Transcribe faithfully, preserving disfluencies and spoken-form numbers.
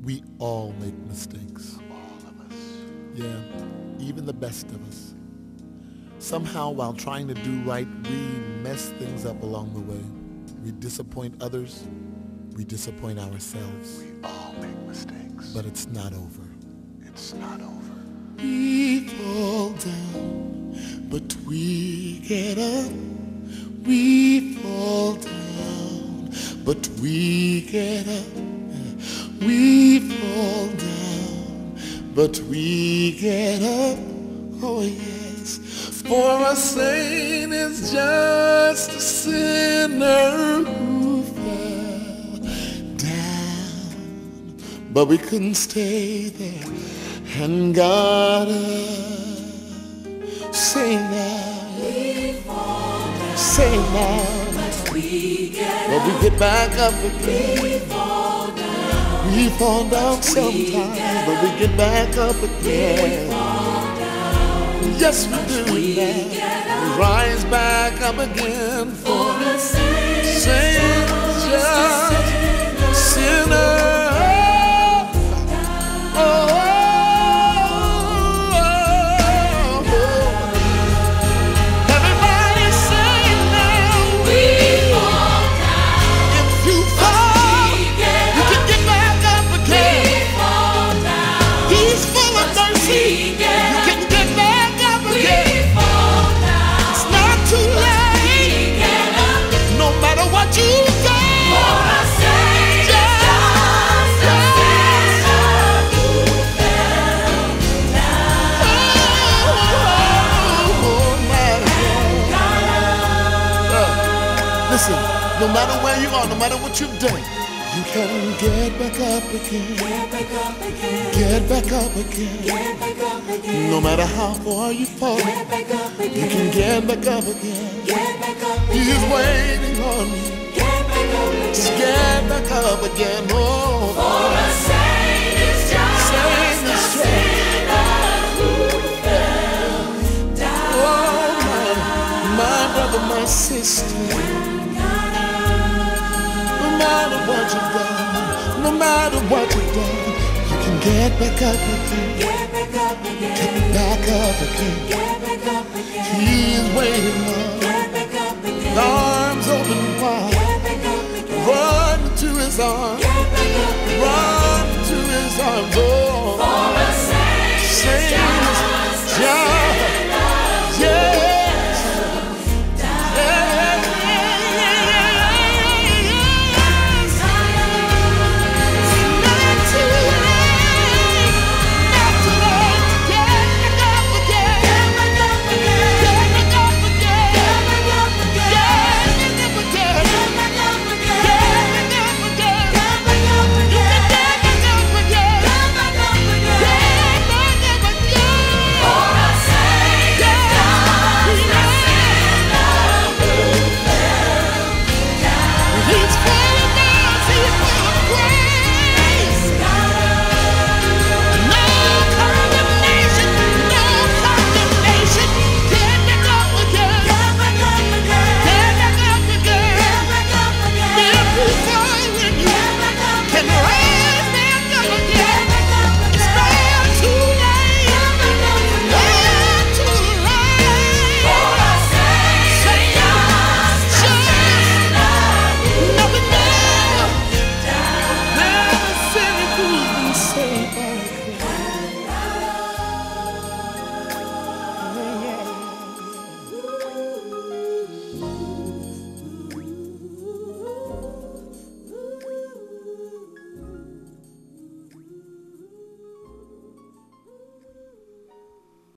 We all make mistakes. All of us. Yeah, even the best of us. Somehow, while trying to do right, we mess things up along the way. We disappoint others. We disappoint ourselves. We all make mistakes. But it's not over. It's not over. We fall down, but we get up. We fall down, but we get up. We fall down, but we get up. Oh yes, for a saint is just a sinner who fell down, but we couldn't stay there. And God, uh, say now, we fall down, say now, but we get but up. we get back up again. We fall down, We fall down sometimes, but we get back up again. we fall down, Yes, we do we now. get up. We rise back up again For for a saint is saint, just just a sinner sinner. Oh, oh, everybody sing now. We fall down, If you fall, we get you up. can get back up again. We fall down, He's full of mercy. we get You up. can get back up We again. fall down, It's not too late. we get up. No matter what you've done. For a saint is just a sinner who fell down. Oh, my God. Listen, no matter where you are, no matter what you've done, you can get back up again. Get back up again, Get back up again. get back up again, No matter how far you fall, get back up you again, can get back up again. get back up He's again, waiting on you. get back up Just again. get back up again. Oh, For a saint is just Saint a is sinner who fell down. oh, my, my brother, my sister. No matter what you've done, no matter what you've done, you can get back up again. Get back up again, Get back up again. get back up again, He's waiting on. get back up again, The arms open wide. get back up again, Run to his arms.